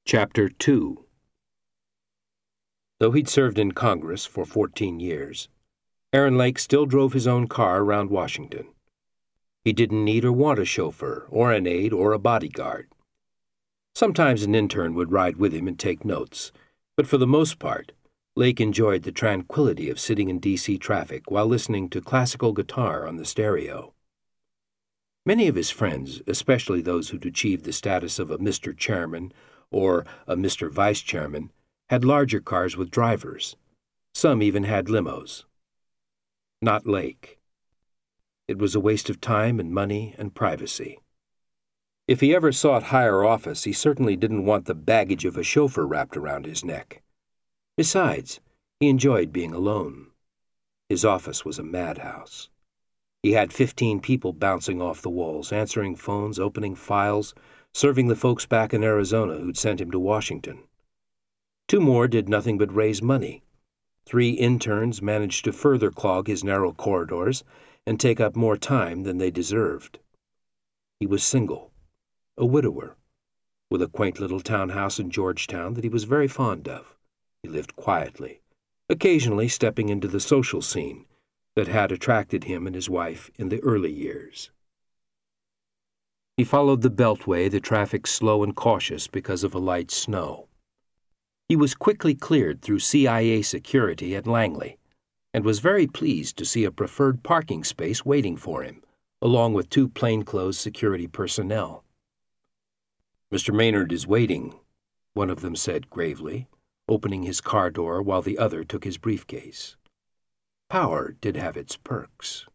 Chapter 2. Though he'd served in Congress for 14 years, Aaron Lake still drove his own car around Washington. He didn't need or want a chauffeur, or an aide, or a bodyguard. Sometimes an intern would ride with him and take notes, but for the most part, Lake enjoyed the tranquility of sitting in D.C. traffic while listening to classical guitar on the stereo. Many of his friends, especially those who'd achieved the status of a Mr. Chairman or a Mr. Vice Chairman, had larger cars with drivers. Some even had limos. Not Lake. It was a waste of time and money and privacy. If he ever sought higher office, he certainly didn't want the baggage of a chauffeur wrapped around his neck. Besides, he enjoyed being alone. His office was a madhouse. He had 15 people bouncing off the walls, answering phones, opening files, serving the folks back in Arizona who'd sent him to Washington. 2 more did nothing but raise money. 3 interns managed to further clog his narrow corridors and take up more time than they deserved. He was single, a widower, with a quaint little townhouse in Georgetown that he was very fond of. He lived quietly, occasionally stepping into the social scene that had attracted him and his wife in the early years. He followed the Beltway, the traffic slow and cautious because of a light snow. He was quickly cleared through CIA security at Langley, and was very pleased to see a preferred parking space waiting for him, along with 2 plainclothes security personnel. "Mr. Maynard is waiting," one of them said gravely, opening his car door while the other took his briefcase. Power did have its perks.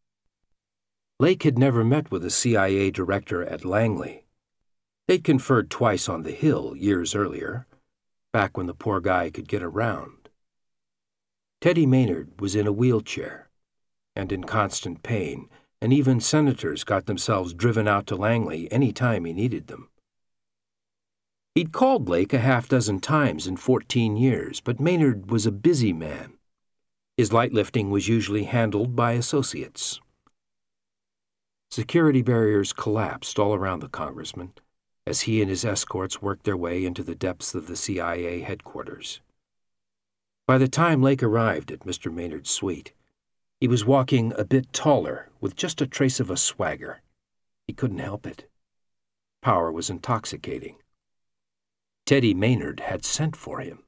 Lake had never met with a CIA director at Langley. They'd conferred twice on the Hill years earlier, back when the poor guy could get around. Teddy Maynard was in a wheelchair and in constant pain, and even senators got themselves driven out to Langley any time he needed them. He'd called Lake a half-dozen times in 14 years, but Maynard was a busy man. His light lifting was usually handled by associates. Security barriers collapsed all around the congressman as he and his escorts worked their way into the depths of the CIA headquarters. By the time Lake arrived at Mr. Maynard's suite, he was walking a bit taller with just a trace of a swagger. He couldn't help it. Power was intoxicating. Teddy Maynard had sent for him.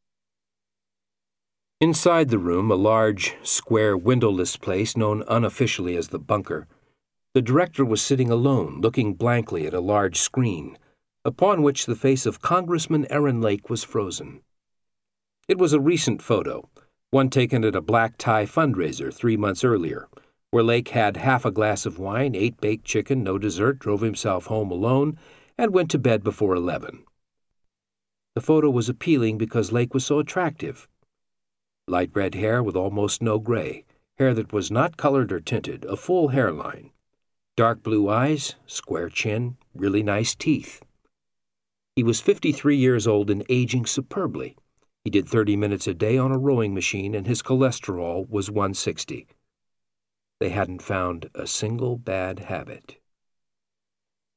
Inside the room, a large, square, windowless place known unofficially as the bunker, the director was sitting alone, looking blankly at a large screen, upon which the face of Congressman Aaron Lake was frozen. It was a recent photo, one taken at a black tie fundraiser 3 months earlier, where Lake had half a glass of wine, 8 baked chicken, no dessert, drove himself home alone, and went to bed before 11. The photo was appealing because Lake was so attractive. Light red hair with almost no gray, hair that was not colored or tinted, a full hairline. Dark blue eyes, square chin, really nice teeth. He was 53 years old and aging superbly. He did 30 minutes a day on a rowing machine, and his cholesterol was 160. They hadn't found a single bad habit.